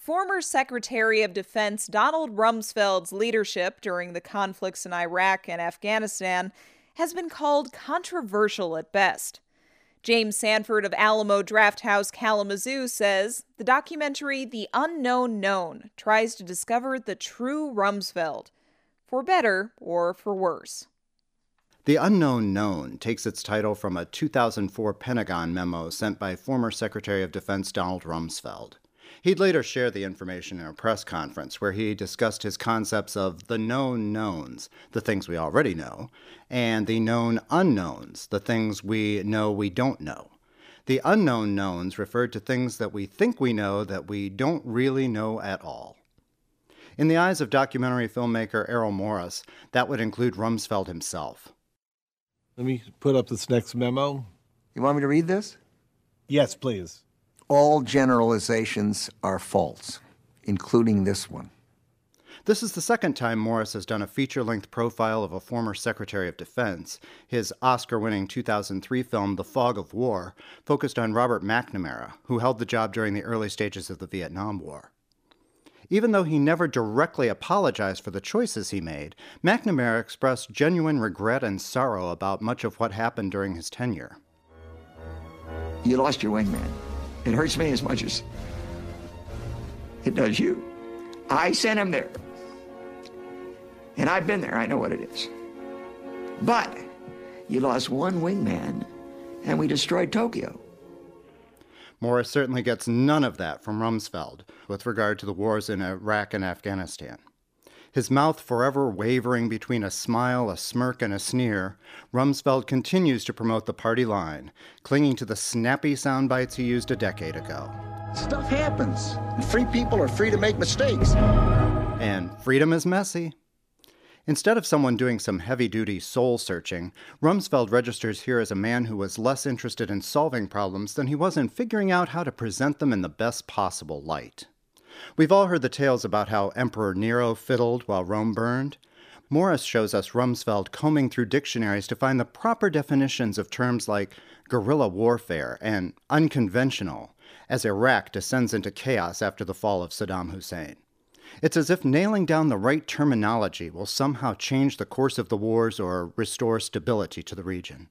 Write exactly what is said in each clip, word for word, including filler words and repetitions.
Former Secretary of Defense Donald Rumsfeld's leadership during the conflicts in Iraq and Afghanistan has been called controversial at best. James Sanford of Alamo Drafthouse Kalamazoo says the documentary The Unknown Known tries to discover the true Rumsfeld, for better or for worse. The Unknown Known takes its title from a two thousand four Pentagon memo sent by former Secretary of Defense Donald Rumsfeld. He'd later share the information in a press conference where he discussed his concepts of the known knowns, the things we already know, and the known unknowns, the things we know we don't know. The unknown knowns referred to things that we think we know that we don't really know at all. In the eyes of documentary filmmaker Errol Morris, that would include Rumsfeld himself. Let me put up this next memo. You want me to read this? Yes, please. All generalizations are false, including this one. This is the second time Morris has done a feature-length profile of a former Secretary of Defense. His Oscar-winning two thousand three film, The Fog of War, focused on Robert McNamara, who held the job during the early stages of the Vietnam War. Even though he never directly apologized for the choices he made, McNamara expressed genuine regret and sorrow about much of what happened during his tenure. You lost your wingman. It hurts me as much as it does you. I sent him there. And I've been there. I know what it is. But you lost one wingman, and we destroyed Tokyo. Morris certainly gets none of that from Rumsfeld with regard to the wars in Iraq and Afghanistan. His mouth forever wavering between a smile, a smirk, and a sneer, Rumsfeld continues to promote the party line, clinging to the snappy sound bites he used a decade ago. Stuff happens, and free people are free to make mistakes. And freedom is messy. Instead of someone doing some heavy-duty soul-searching, Rumsfeld registers here as a man who was less interested in solving problems than he was in figuring out how to present them in the best possible light. We've all heard the tales about how Emperor Nero fiddled while Rome burned. Morris shows us Rumsfeld combing through dictionaries to find the proper definitions of terms like guerrilla warfare and unconventional, as Iraq descends into chaos after the fall of Saddam Hussein. It's as if nailing down the right terminology will somehow change the course of the wars or restore stability to the region.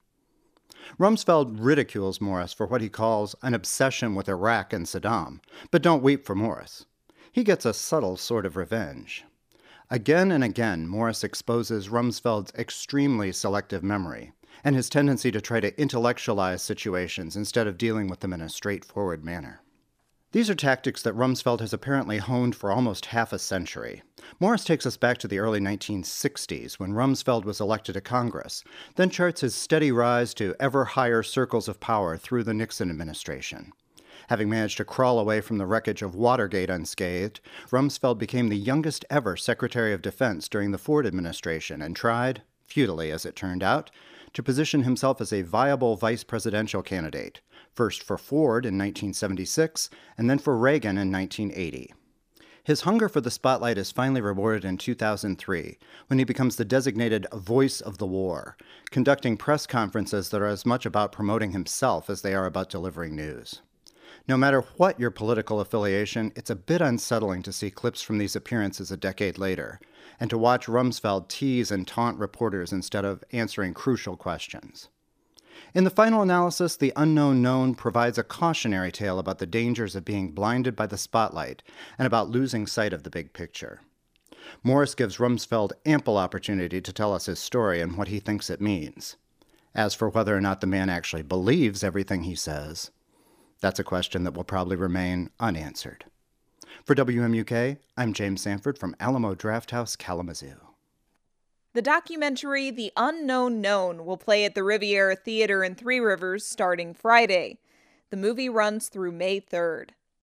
Rumsfeld ridicules Morris for what he calls an obsession with Iraq and Saddam, but don't weep for Morris. He gets a subtle sort of revenge. Again and again, Morris exposes Rumsfeld's extremely selective memory and his tendency to try to intellectualize situations instead of dealing with them in a straightforward manner. These are tactics that Rumsfeld has apparently honed for almost half a century. Morris takes us back to the early nineteen sixties, when Rumsfeld was elected to Congress, then charts his steady rise to ever higher circles of power through the Nixon administration. Having managed to crawl away from the wreckage of Watergate unscathed, Rumsfeld became the youngest ever Secretary of Defense during the Ford administration and tried, futilely as it turned out, to position himself as a viable vice presidential candidate, first for Ford in nineteen seventy-six and then for Reagan in nineteen eighty. His hunger for the spotlight is finally rewarded in two thousand three, when he becomes the designated voice of the war, conducting press conferences that are as much about promoting himself as they are about delivering news. No matter what your political affiliation, it's a bit unsettling to see clips from these appearances a decade later, and to watch Rumsfeld tease and taunt reporters instead of answering crucial questions. In the final analysis, The Unknown Known provides a cautionary tale about the dangers of being blinded by the spotlight and about losing sight of the big picture. Morris gives Rumsfeld ample opportunity to tell us his story and what he thinks it means. As for whether or not the man actually believes everything he says, that's a question that will probably remain unanswered. For W M U K, I'm James Sanford from Alamo Drafthouse, Kalamazoo. The documentary The Unknown Known will play at the Riviera Theater in Three Rivers starting Friday. The movie runs through May third.